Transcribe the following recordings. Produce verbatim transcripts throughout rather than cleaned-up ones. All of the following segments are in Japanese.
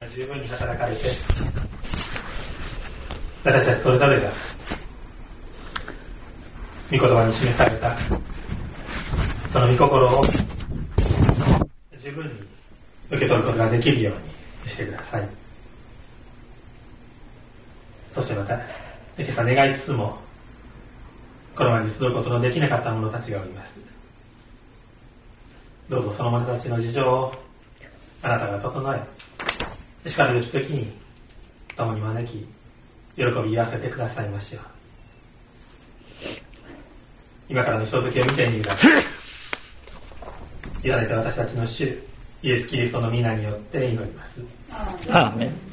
十分に働かれて、私たちそれぞれが御言葉に示されたその御心を十分に受け取ることができるようにしてください。そしてまた今朝願いつつもこの前に集うことのできなかった者たちがおります。どうぞその者たちの事情をあなたが整え、しかるべき時に共に招き、喜び言わせてくださいましょう。今からの人づきを見てみるが、いただいた私たちの主イエス・キリストの皆によって祈ります。 アーメン。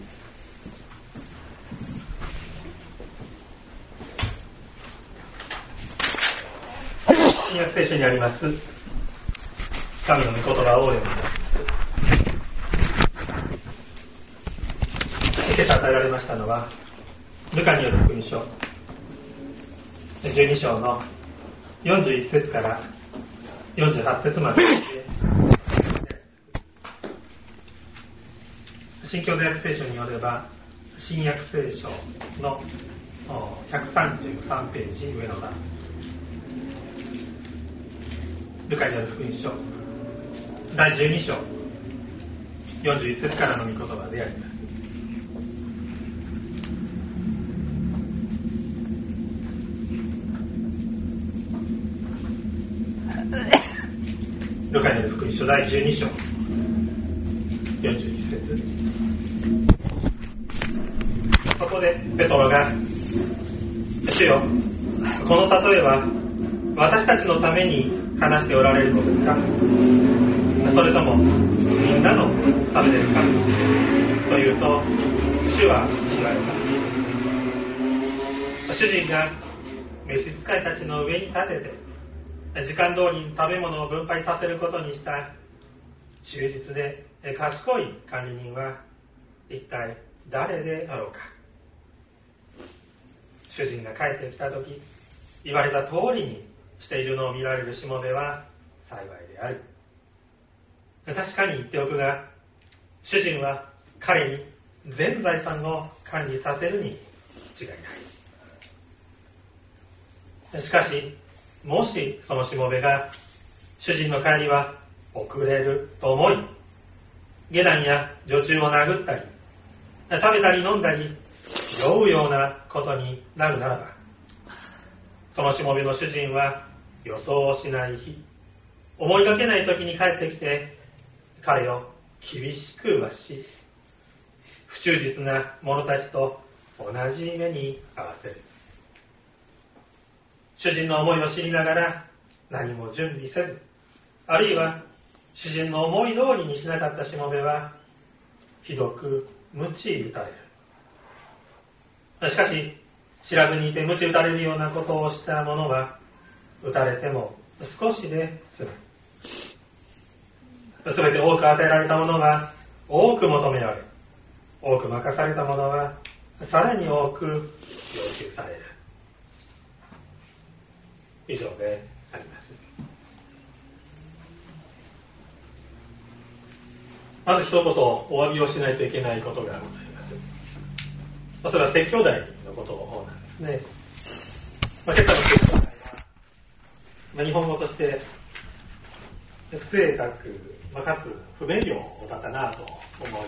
新約聖書にあります神の御言葉を読みます。今朝与えられましたのはルカによる福音書じゅうに章のよんじゅういち節からよんじゅうはち節まで。新教土訳聖書によれば新約聖書のひゃくさんじゅうさんページ上の段、ルカによる福音書だいじゅうに章よんじゅういち節からの御言葉であります。ルカによる福音書だいじゅうに章よんじゅういち節。そこでペトロが、主よ、この例えは私たちのために話しておられるのですか、それともみんなのためですかというと、主は言われた。主人が召使いたちの上に立てて時間通りに食べ物を分配させることにした忠実で賢い管理人は一体誰であろうか。主人が帰ってきたとき、言われた通りにしているのを見られるしもべは幸いである。確かに言っておくが、主人は彼に全財産を管理させるに違いない。しかし、もしそのしもべが主人の帰りは遅れると思い、下男や女中を殴ったり、食べたり飲んだり酔うようなことになるならば、そのしもべの主人は予想をしない日、思いがけない時に帰ってきて彼を厳しく罰し、不忠実な者たちと同じ目に合わせる。主人の思いを知りながら何も準備せず、あるいは主人の思い通りにしなかったしもべはひどく鞭打たれる。しかし知らずにいて鞭打たれるようなことをした者は打たれても少しで済む。すべて多く与えられた者は多く求められ、多く任された者はさらに多く要求される。以上であります。まず一言お詫びをしないといけないことがございます。それは説教題のことなんですね。まあ、今朝の説教題は、まあ、日本語として不正確、まあ、かつ不明瞭だったなと思い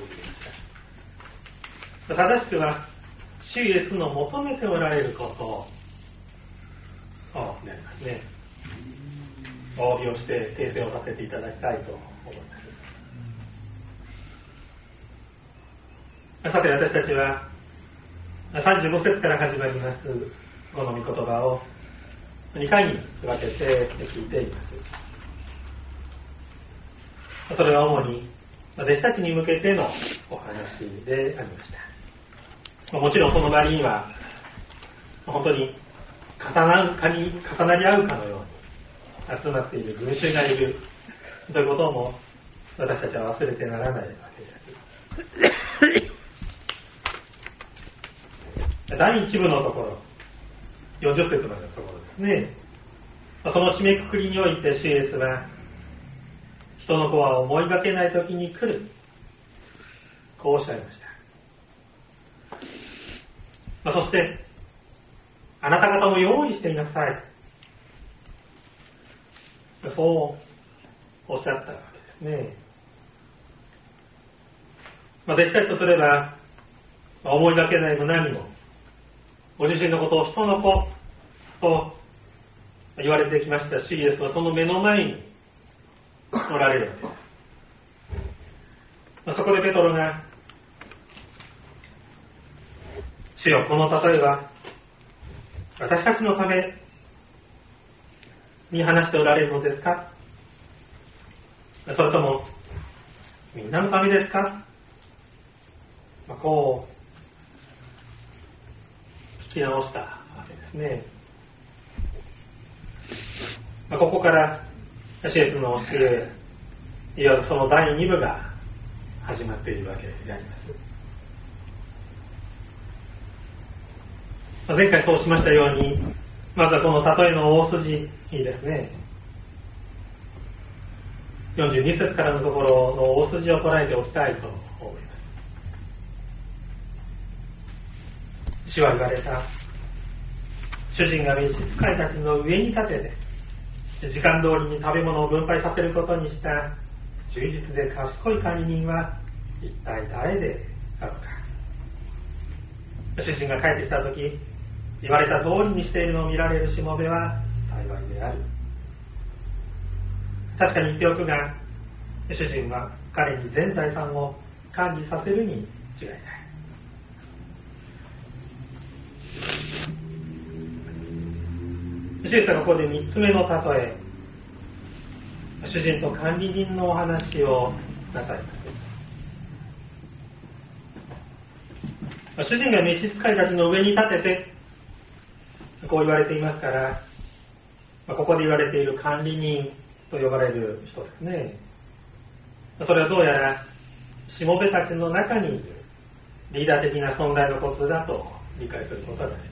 ました。正しくは主イエスの求めておられることになりますね。お詫びをして訂正をさせていただきたいと思います。さて私たちはさんじゅうご節から始まりますこの御言葉をにかいに分けて聞いています。それは主に弟子たちに向けてのお話でありました。もちろんその場には本当に重なるかに重なり合うかのように集まっている群衆がいるということも私たちは忘れてならないわけです。だいいち部のところよんじゅっ節までのところですね。その締めくくりにおいて主イエスは人の子は思いがけない時に来る、 こうおっしゃいました。まあ、そしてあなた方も用意していなさい、そうおっしゃったわけですね。まあ、弟子たちとすれば、まあ、思いがけないも何もご自身のことを人の子と言われてきましたし、イエスはその目の前におられるわけです。まあ、そこでペトロが、主よ、この例えは私たちのために話しておられるのですか、それともみんなのためですか、まあ、こう聞き直したわけですね。まあ、ここからシエスの教え、いわゆるそのだいに部が始まっているわけであります。まあ、前回そうしましたように、まずはこの例えの大筋にですね、よんじゅうに節からのところの大筋を捉えておきたいと思います。主は言われた。主人が召使いたちの上に立てて、時間通りに食べ物を分配させることにした忠実で賢い管理人は一体誰であるか。主人が帰ってきたとき、言われた通りにしているのを見られるしもべは幸いである。確かに言っておくが、主人は彼に全財産を管理させるに違いない。主イエスはここでみっつめの例え、主人と管理人のお話をなさいます。主人が召使いたちの上に立ててこう言われていますから、ここで言われている管理人と呼ばれる人ですね。それはどうやらしもべたちの中にいるリーダー的な存在のことだと理解することができます。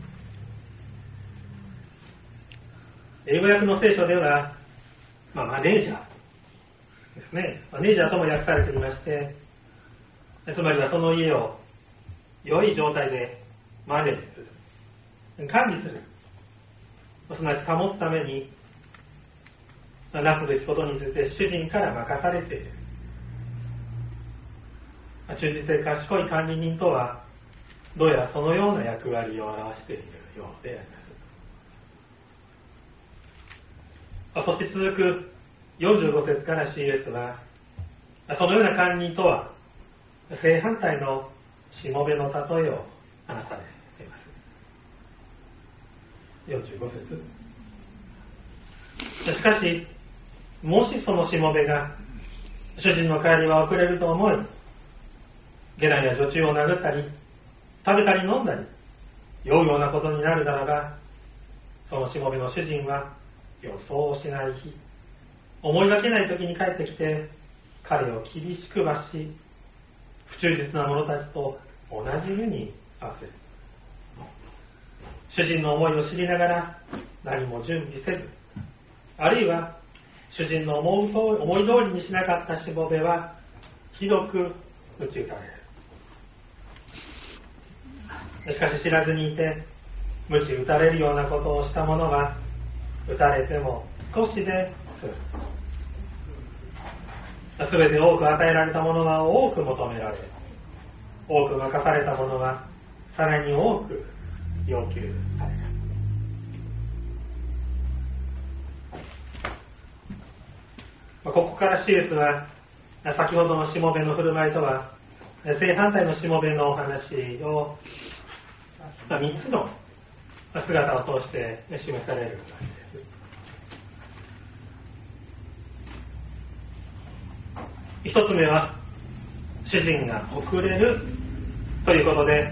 英語訳の聖書では、まあ、マネージャーですね。マネージャーとも訳されていまして、つまりはその家を良い状態でマネージする、管理する、すなわち保つためになすべきことについて主人から任されている。忠実で賢い管理人とはどうやらそのような役割を表しているようであります。そして続くよんじゅうご節からシーエスは、そのような管理人とは正反対のしもべの例えを話されています。よんじゅうご節。しかしもしそのしもべが主人の帰りは遅れると思い、下男や女中を殴ったり食べたり飲んだり酔うようなことになるならば、そのしもべの主人は予想をしない日、思いがけない時に帰ってきて彼を厳しく罰し、不忠実な者たちと同じ目に合わせる。主人の思いを知りながら何も準備せず、あるいは主人の思うと思い通りにしなかったしもべはひどく打ち打たれる。しかし知らずにいて鞭打たれるようなことをした者は、打たれても少しで済む。すべて多く与えられた者は多く求められ、多く任された者はさらに多く要求される。ここからシエスは先ほどのしもべの振る舞いとは正反対のしもべのお話をみっつの姿を通して示されるわけです。一つ目は主人が遅れるということで、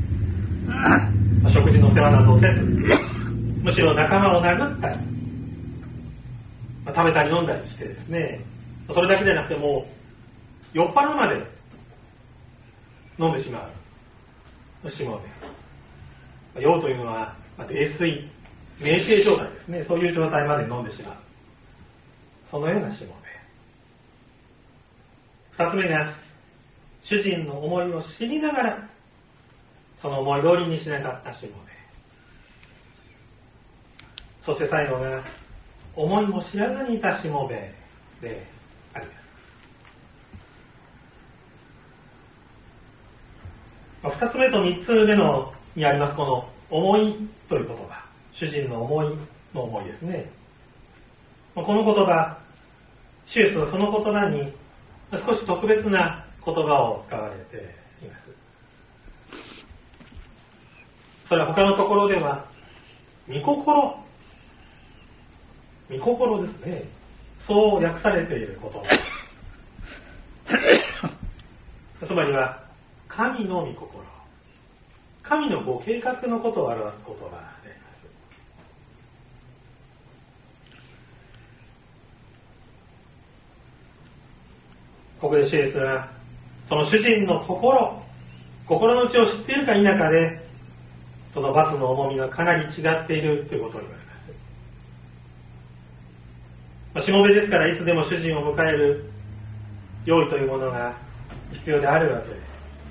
食事の世話などをせず、むしろ仲間を殴ったり食べたり飲んだりしてですね、それだけじゃなくてもう酔っ払うまで飲んでしまうしもべ。酔うというのは泥酔、酩酊状態ですね。そういう状態まで飲んでしまう、そのようなしもべ。二つ目が主人の思いを知りながらその思い通りにしなかったしもべ。そして最後が思いも知らずにいたしもべであります。二つ目と三つ目のにありますこの思いという言葉、主人の思いの思いですね。この言葉、主イエスはその言葉に少し特別な言葉を使われています。それは他のところでは御心、御心ですね。そう訳されている言葉。つまりは神の御心、神のご計画のことを表す言葉であります。ここで主イエスはその主人の心、心の内を知っているか否かでその罰の重みがかなり違っているということを言われます。しもべですからいつでも主人を迎える用意というものが必要であるわけです。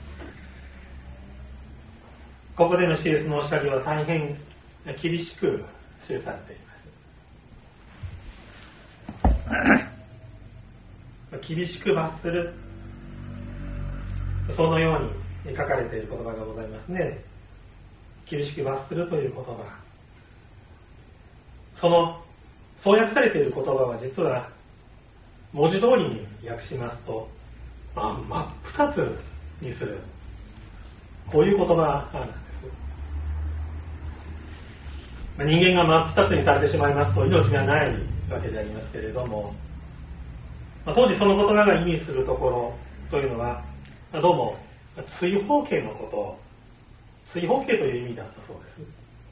ここでの主イエスのおっしゃりは大変厳しく記されています。厳しく罰する、そのように書かれている言葉がございますね。厳しく罰するという言葉、そのそう訳されている言葉は実は文字通りに訳しますと、まあ、真っ二つにする、こういう言葉なんです。人間が真っ二つにされてしまいますと命がないわけでありますけれども、当時その言葉が意味するところというのはどうも追放刑のこと、追放刑という意味だったそうです。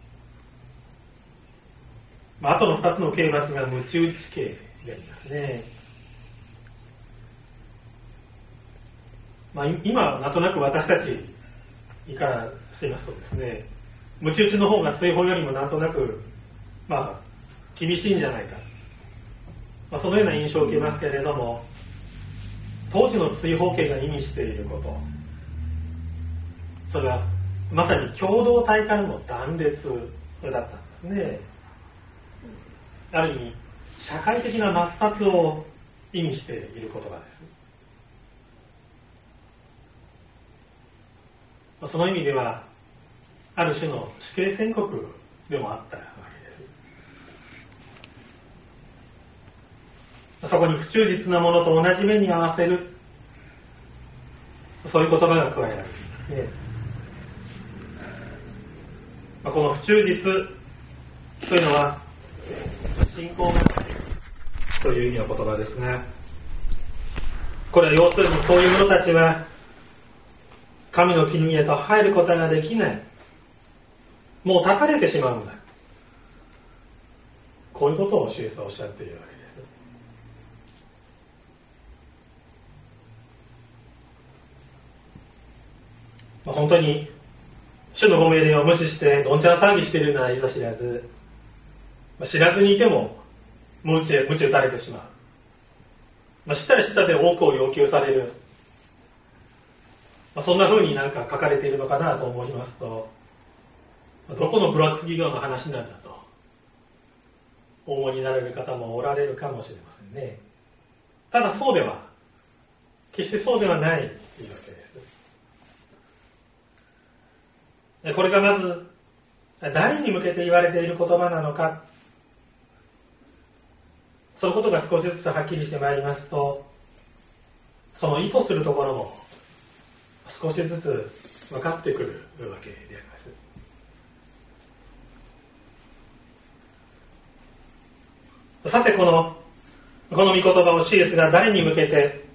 まあ、あとの二つの刑罰が鞭打ち刑でありますね。まあ、今なんとなく私たちいからしていますとですね、鞭打ちの方が追放よりもなんとなくまあ厳しいんじゃないか、まあ、そのような印象を受けますけれども、当時の追放刑が意味していること、それはまさに共同体からの断裂だったんですね。ある意味社会的な抹殺を意味している言葉です。その意味ではある種の死刑宣告でもあったわけです。そこに不忠実なものと同じ目に合わせる、そういう言葉が加えられていますね。この不忠実というのは信仰がという意味の言葉ですが、これは要するにそういう者たちは神の国へと入ることができない、もう断たれてしまうんだ、こういうことを主イエスはおっしゃっているわけです。まあ、本当に主のご命令を無視してどんちゃん騒ぎしているならいざ知らず、まあ、知らずにいても鞭打たれてしまう、まあ、知ったら知ったで多くを要求される、まあ、そんな風になんか書かれているのかなと思いますと、どこのブラック企業の話なんだとお思いになられる方もおられるかもしれませんね。ただそうでは決してそうではないというわけです。これがまず誰に向けて言われている言葉なのか、そのことが少しずつはっきりしてまいりますと、その意図するところも少しずつ分かってくるわけであります。さてこのこの御言葉を主イエスが誰に向けて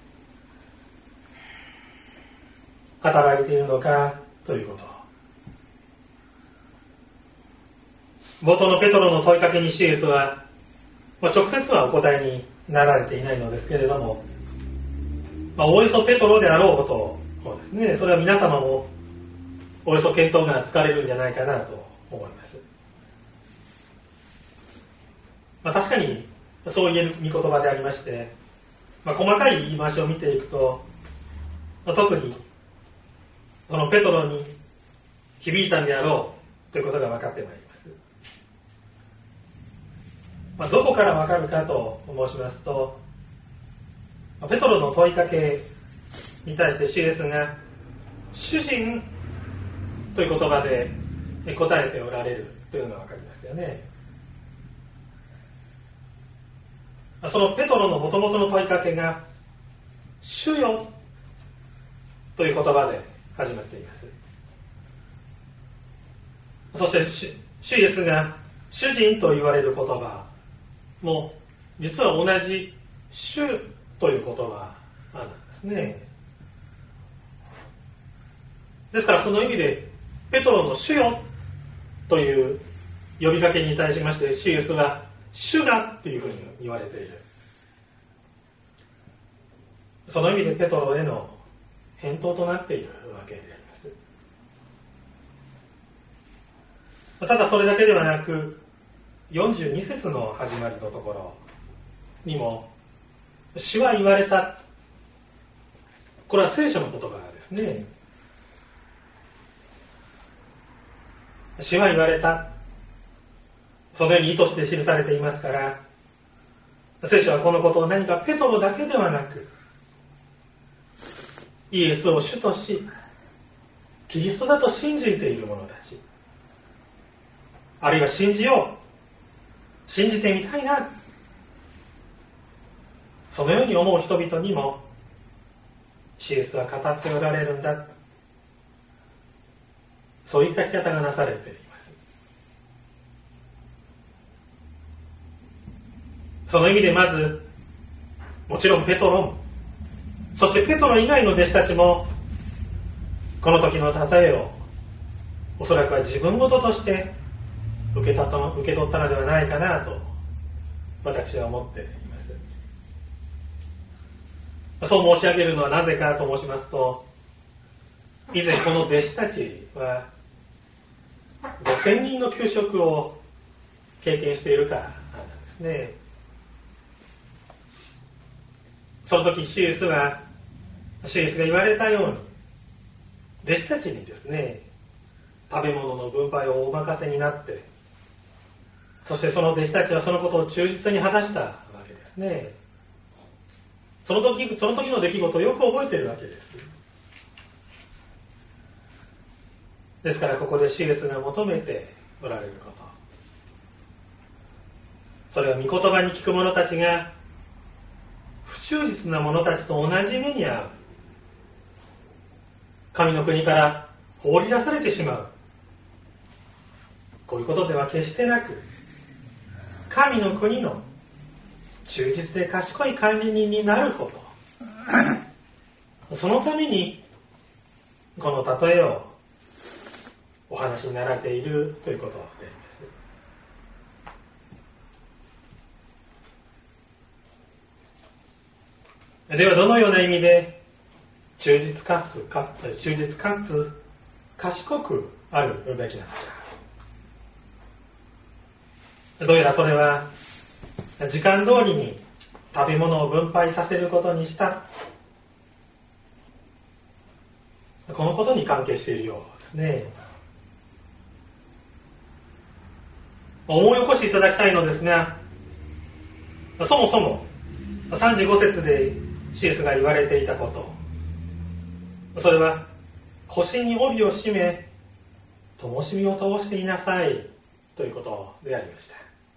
語られているのかということ、冒頭のペトロの問いかけに主イエスは、まあ、直接はお答えになられていないのですけれども、まあ、おおよそペトロであろうことをですね、それは皆様もおおよそ見当がつかれるんじゃないかなと思います。まあ、確かにそう言える御言葉でありまして、まあ、細かい言い回しを見ていくと、 特にそのペトロに響いたんであろうということが分かってまいります。まあ、どこから分かるかと申しますと、ペトロの問いかけに対して主イエスが主人という言葉で答えておられるというのが分かりますよね。そのペトロのもともとの問いかけが主よという言葉で始まっています。そして主イエスが主人と言われる言葉も実は同じ主という言葉なんですね。ですからその意味でペトロの主よという呼びかけに対しまして主イエスは主がというふうに言われている。その意味でペトロへの返答となっているわけであります。ただそれだけではなくよんじゅうに節の始まりのところにも主は言われた、これは聖書の言葉ですね。主は言われた、そのように意図して記されていますから、聖書はこのことを何かペトロだけではなくイエスを主としキリストだと信じている者たち、あるいは信じよう、信じてみたいな、そのように思う人々にもイエスは語っておられるんだ、そういった書き方がなされています。その意味でまずもちろんペトロも、そしてペトロ以外の弟子たちもこの時の例えをおそらくは自分事として受けたと受け取ったのではないかなと私は思っています。そう申し上げるのはなぜかと申しますと、以前この弟子たちはごせんにんの給食を経験しているからなんですね。その時主イエスは主イエスが言われたように弟子たちにですね、食べ物の分配をお任せになって、そしてその弟子たちはそのことを忠実に果たしたわけですね。その時、その時の出来事をよく覚えているわけです。ですからここで主イエスが求めておられること、それは御言葉に聞く者たちが不忠実な者たちと同じ目に遭う、神の国から放り出されてしまう、こういうことでは決してなく、神の国の忠実で賢い管理人になること、そのためにこの例えをお話になられているということであります。ではどのような意味で忠実かつか忠実かつ賢くあるべきなのか。どうやらそれは時間通りに食べ物を分配させることにしたこのことに関係しているようですね。思い起こしていただきたいのですが、そもそもさんじゅうご節でシエスが言われていたこと、それは腰に帯を締め灯火を灯していなさいということでありました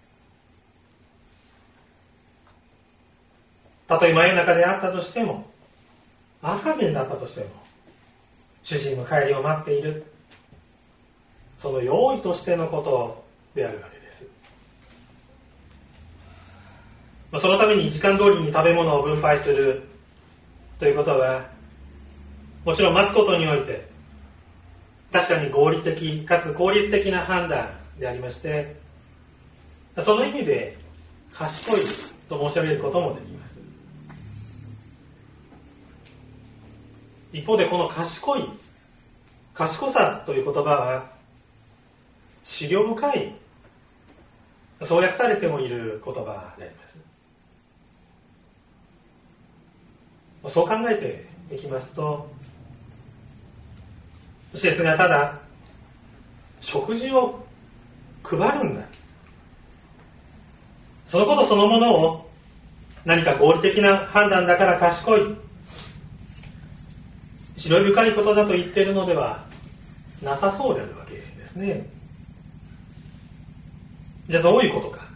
。たとえ真夜中であったとしても、朝限だったとしても、主人の帰りを待っている、その用意としてのことであるわけです。そのために時間通りに食べ物を分配するということは、もちろん待つことにおいて確かに合理的かつ効率的な判断でありまして、その意味で賢いと申し上げることもできます。一方でこの賢い、賢さという言葉は思慮深い、そう訳されてもいる言葉であります。そう考えていきますと、 シエスがただ食事を配るんだ、そのことそのものを何か合理的な判断だから賢い、思慮深いことだと言っているのではなさそうであるわけですね。じゃあどういうことか。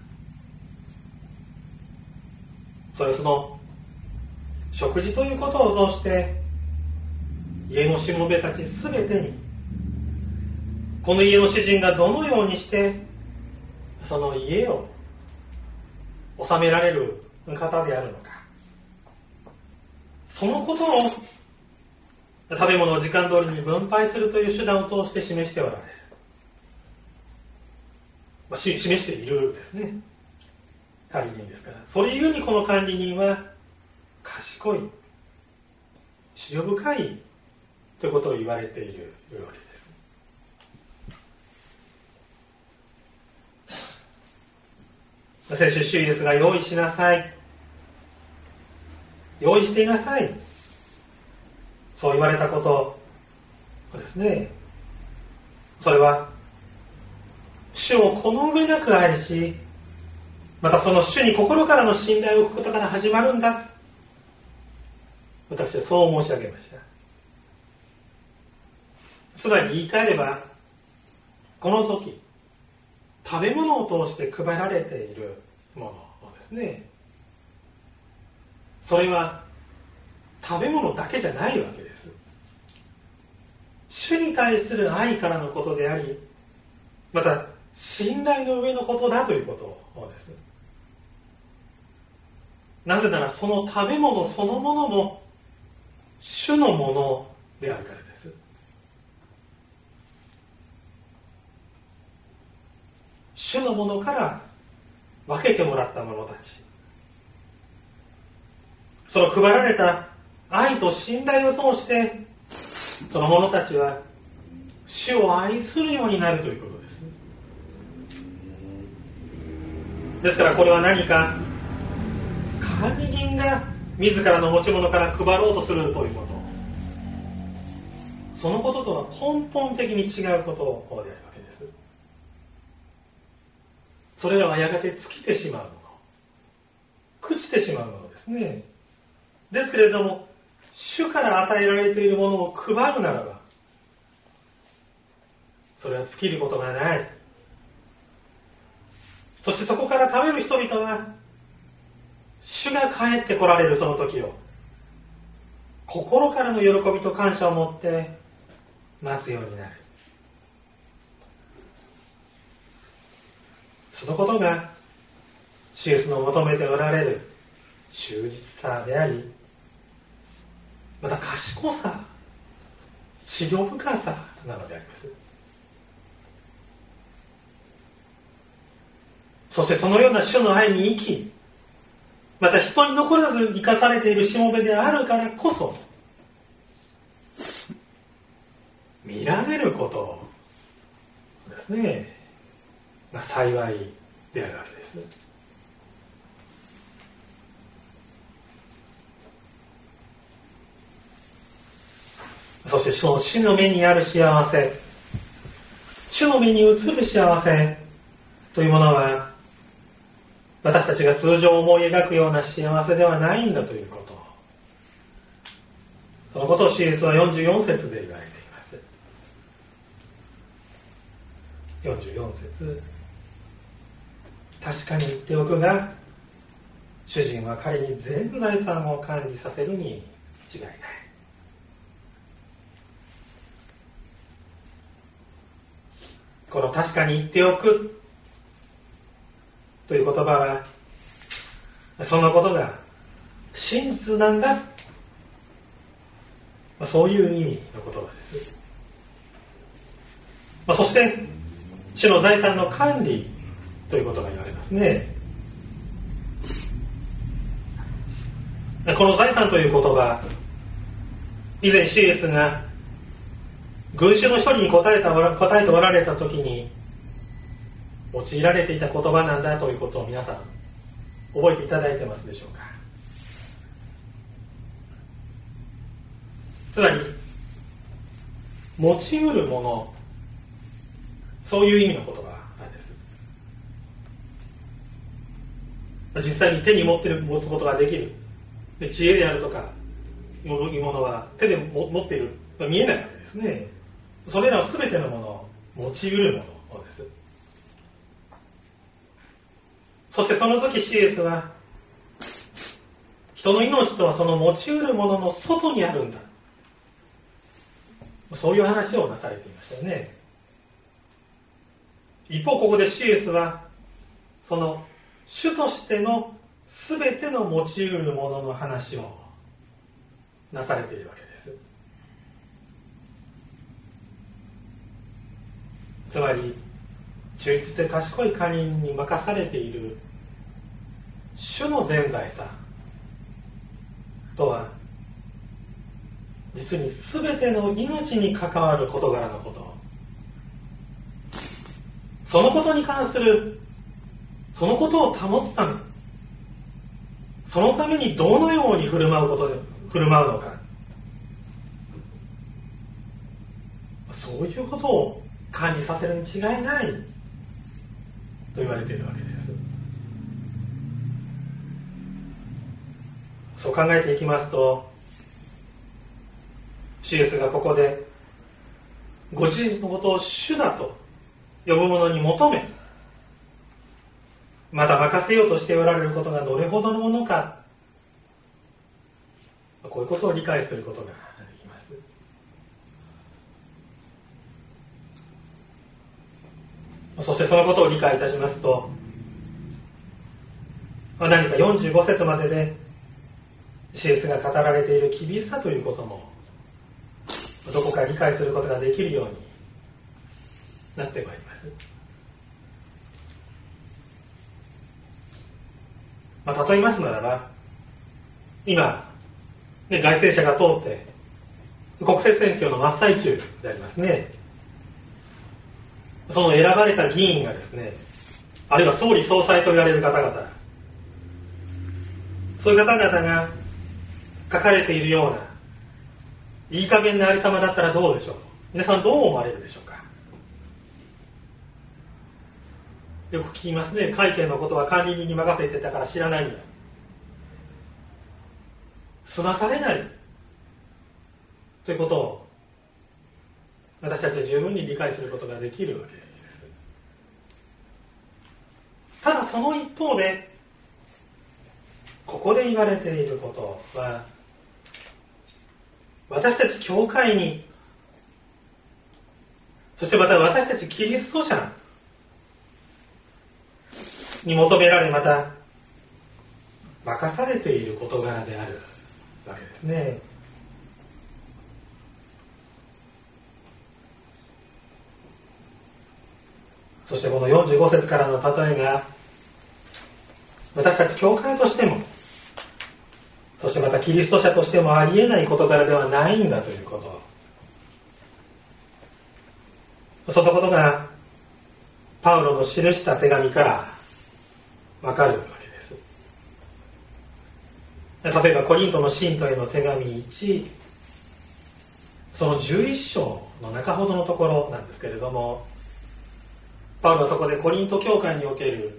それはその食事ということを通して家のしもべたちすべてに、この家の主人がどのようにしてその家を治められる方であるのか、そのことを食べ物を時間通りに分配するという手段を通して示しておられる、まあ、示しているですね、管理人ですから。それゆえにこの管理人は賢い、思慮深いということを言われているわけです。先週主イエスが用意しなさい、用意していなさい、そう言われたことですね。それは主をこの上なく愛し、またその主に心からの信頼を置くことから始まるんだ、私はそう申し上げました。つまり言い換えれば、この時食べ物を通して配られているものですね、それは食べ物だけじゃないわけです。主に対する愛からのことであり、また信頼の上のことだということです。なぜならその食べ物そのものも主のものであるからです。主のものから分けてもらった者たち、その配られた愛と信頼を通してその者たちは主を愛するようになるということです。ですからこれは何か管理人が自らの持ち物から配ろうとするということ、そのこととは根本的に違うことであるわけです。それらはやがて尽きてしまうもの、朽ちてしまうものですね。ですけれども主から与えられているものを配るならば、それは尽きることがない。そしてそこから食べる人々は主が帰ってこられるその時を心からの喜びと感謝を持って待つようになる。そのことが主イエスの求めておられる忠実さであり、また賢さ、思慮深さなのであります。そしてそのような主の愛に生き、また人に残らず生かされているしもべであるからこそ見られることですね、まあ、幸いであるわけです。そしてその主の目にある幸せ、主の目に映る幸せというものは私たちが通常思い描くような幸せではないんだということ、そのことを主イエスはよんじゅうよん節で言われています。よんじゅうよん節、確かに言っておくが主人は彼に全財産を管理させるに違いない。この確かに言っておくという言葉は、そのことが真実なんだ、そういう意味の言葉です。まあ、そして主の財産の管理ということが言われますね。この財産という言葉、以前主イエスが群衆の一人に答えた答えておられた時に用いられていた言葉なんだということを皆さん覚えていただいてますでしょうか。つまり持ちうるもの、そういう意味の言葉なんです。実際に手に持ってる持つことができるで、知恵であるとかいうものは手で持っていると見えないわけですね。それらは全てのものを持ちうるものです。そしてその時シエスは、人の命とはその持ちうるものの外にあるんだ、そういう話をなされていましたよね。一方ここでシエスはその主としての全ての持ちうるものの話をなされているわけです。つまり忠実で賢い管理人に任されている主の全財産とは、実に全ての命に関わる事柄のこと、そのことに関する、そのことを保つため、そのためにどのように振る舞うことで振る舞うのか、そういうことを管理させるに違いないと言われているわけです。そう考えていきますと、シエスがここでご自身のことを主だと呼ぶ者に求め、また任せようとしておられることがどれほどのものか、こういうことを理解することができます。そしてそのことを理解いたしますと、何かよんじゅうご節まででシエスが語られている厳しさということもどこか理解することができるようになってまいります。まあ、例えますならば、今、ね、外政者が通って国政選挙の真っ最中でありますね。その選ばれた議員がですね、あるいは総理総裁と言われる方々、そういう方々が書かれているようないい加減なありさまだったらどうでしょう。皆さんどう思われるでしょうか。よく聞きますね。会計のことは管理人に任せてたから知らないんだ、済まされないということを私たちは十分に理解することができるわけです。ただその一方で、ここで言われていることは、私たち教会に、そしてまた私たちキリスト者に求められ、また任されている事柄であるわけですね。そしてこのよんじゅうご節からの例えが、私たち教会としても、そしてまたキリスト者としてもありえない事柄ではないんだということ、そのことがパウロの記した手紙からわかるわけです。例えばコリントの信徒への手紙いち、そのじゅういっ章の中ほどのところなんですけれども、パウロはそこでコリント教会における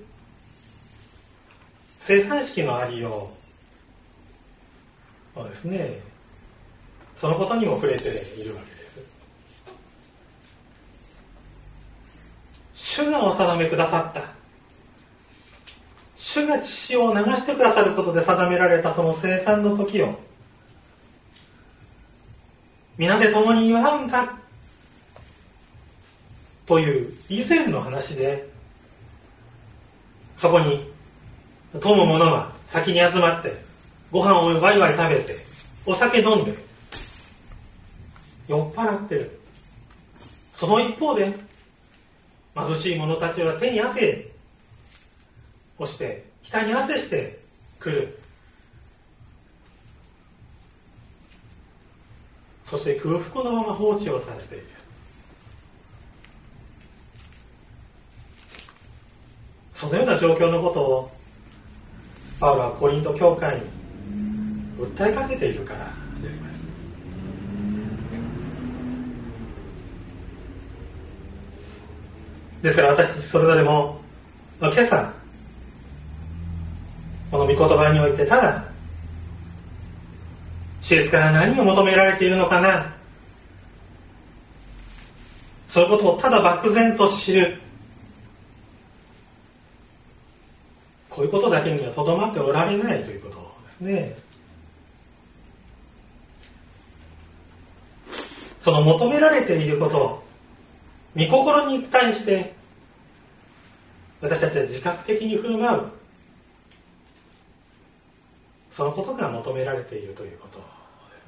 生産式のありよう、そうですね、そのことにも触れているわけです。主がお定めくださった、主が血潮を流してくださることで定められたその生産の時を皆で共に祝うんだという以前の話で、そこに富む者は先に集まってご飯をワイワイ食べてお酒飲んで酔っ払ってる。その一方で貧しい者たちは手に汗をして額に汗してくる。そして空腹のまま放置をされている。そのような状況のことをパウロはコリント教会に訴えかけているからであります。 ですから私たちそれぞれも今朝この御言葉においてただ主イエスから何を求められているのかな、そういうことをただ漠然と知る、こういうことだけにはとどまっておられないということですね。その求められていること、御心に対して私たちは自覚的に振る舞う、そのことが求められているということです。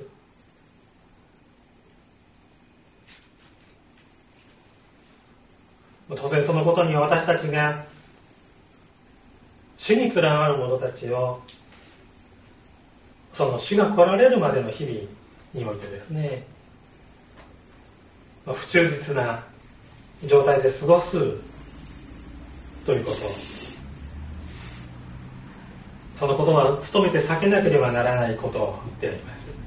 当然そのことには私たちが主に連なる者たちをその主が来られるまでの日々においてですね、不忠実な状態で過ごすということ、そのことは努めて避けなければならないことであり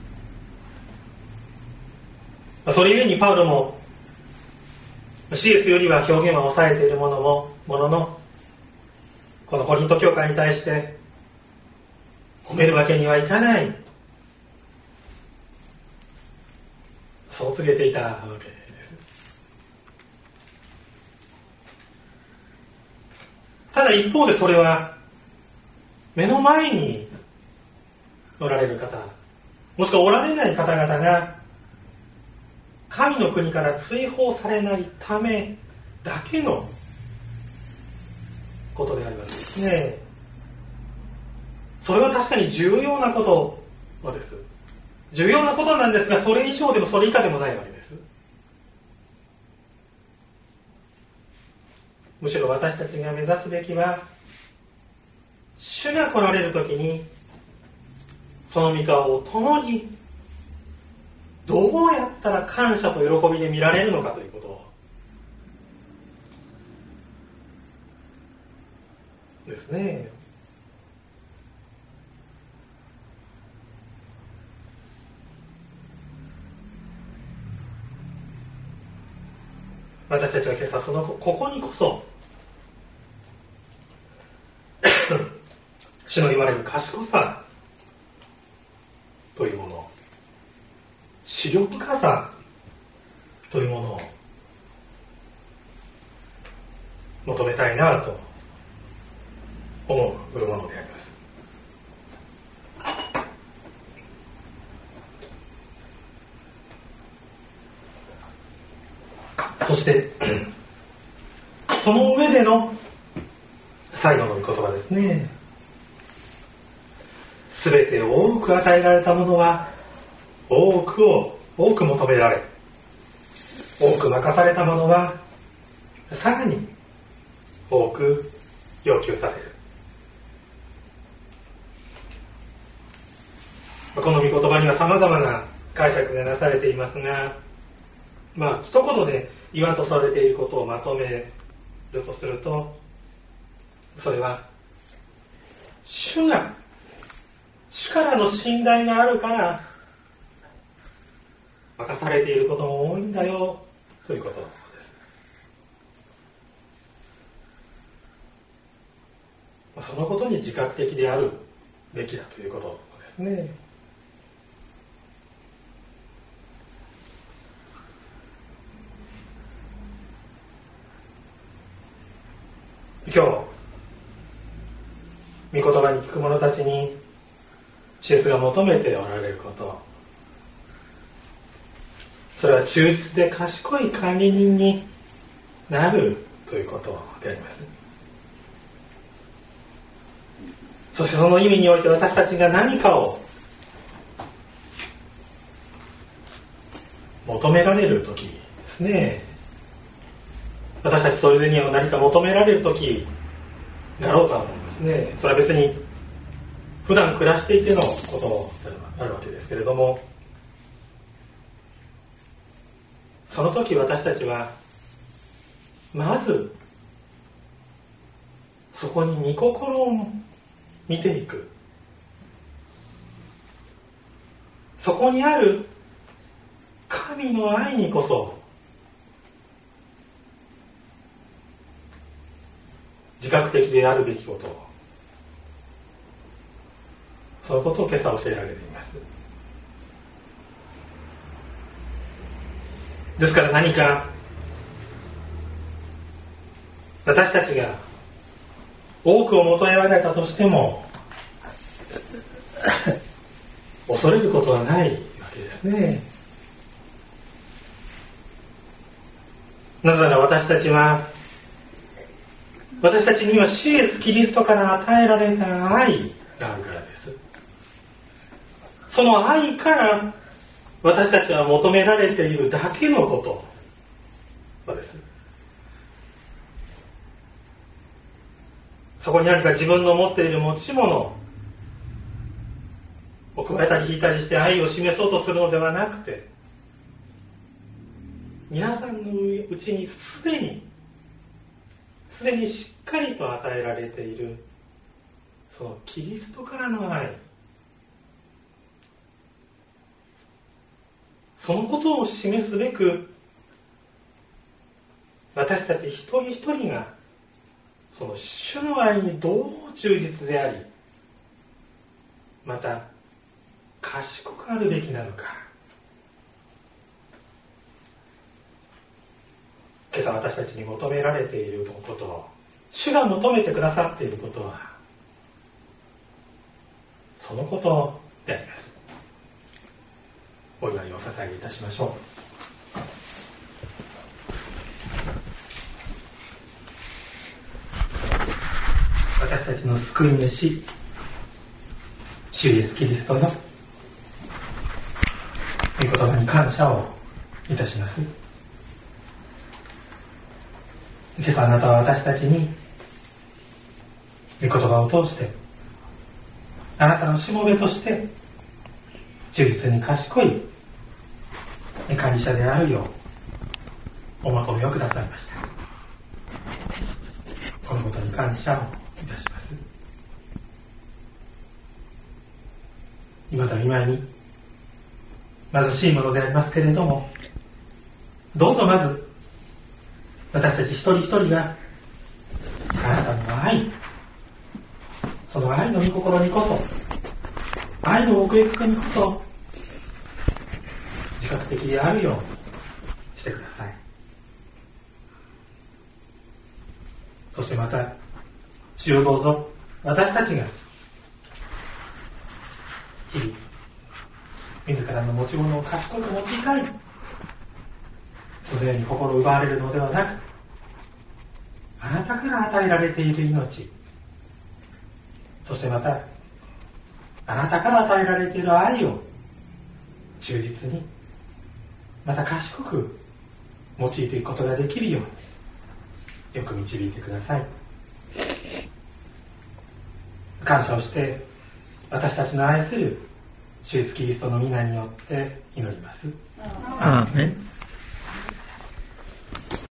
ます。それゆえにパウロもシエスよりは表現は抑えているものももののこのコリント教会に対して褒めるわけにはいかない、そう告げていたわけです。ただ一方でそれは目の前におられる方、もしくはおられない方々が神の国から追放されないためだけのことでありますね。それは確かに重要なことです。重要なことなんですが、それ以上でもそれ以下でもないわけです。むしろ私たちが目指すべきは、主が来られるときにその御顔を共にどうやったら感謝と喜びで見られるのかということですね。私たちは今朝そのここにこそ主の言われる賢さというもの、視力深さというものを求めたいなと思うものであります。そしてその上での最後の御言葉ですね。すべて多く与えられたものは多くを多く求められ、多く任されたものはさらに多く要求される。この御言葉には様々な解釈がなされていますが、まあ一言で言わんとされていることをまとめるとすると、それは主が主からの信頼があるから任されていることも多いんだよということです。そのことに自覚的であるべきだということですね。今日御言葉に聞く者たちに主イエスが求めておられること、それは忠実で賢い管理人になるということであります。そしてその意味において私たちが何かを求められるときですね、私たちそれには何か求められるときだろうと思いますね。それは別に普段暮らしていてのことであるわけですけれども、その時私たちはまずそこに御心を見ていく、そこにある神の愛にこそ自覚的であるべきことを、そのことを今朝教えられています。ですから何か私たちが多くを求められたとしても恐れることはないわけですね。なぜなら私たちは私たちには主イエスキリストから与えられた愛があるからです。その愛から私たちは求められているだけのことです。そこに何か自分の持っている持ち物を加えたり引いたりして愛を示そうとするのではなくて、皆さんのうちにすでにすでにしっかりと与えられているそのキリストからの愛、そのことを示すべく私たち一人一人がその主の愛にどう忠実であり、また賢くあるべきなのか。今朝私たちに求められていることを、主が求めてくださっていることはそのことであります。お祈りを捧げいたしましょう。私たちの救い主、主イエスキリストの御言葉に感謝をいたします。今朝あなたは私たちに御言葉を通してあなたのしもべとして忠実に賢い管理者であるようお求めをくださいました。このことに感謝をいたします。今だ今に貧しいものでありますけれども、どうぞまず私たち一人一人があなたの愛、その愛の御心にこそ、愛の奥行くにこそ自覚的であるようにしてください。そしてまた主をどうぞ私たちが日々自らの持ち物を賢く用いたい、そのように心を奪われるのではなく、あなたから与えられている命、そしてまたあなたから与えられている愛を忠実にまた賢く用いていくことができるようによく導いてください。感謝をして私たちの愛する主イエスキリストの皆によって祈ります。 アーメン。